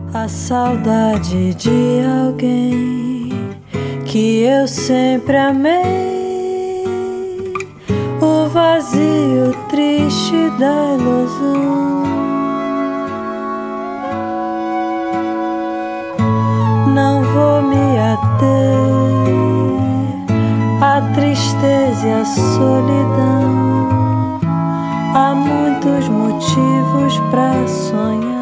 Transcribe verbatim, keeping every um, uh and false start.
A saudade de alguém que eu sempre amei, o vazio triste da ilusão. Não vou me ater à tristeza e à solidão. Há muitos motivos pra sonhar.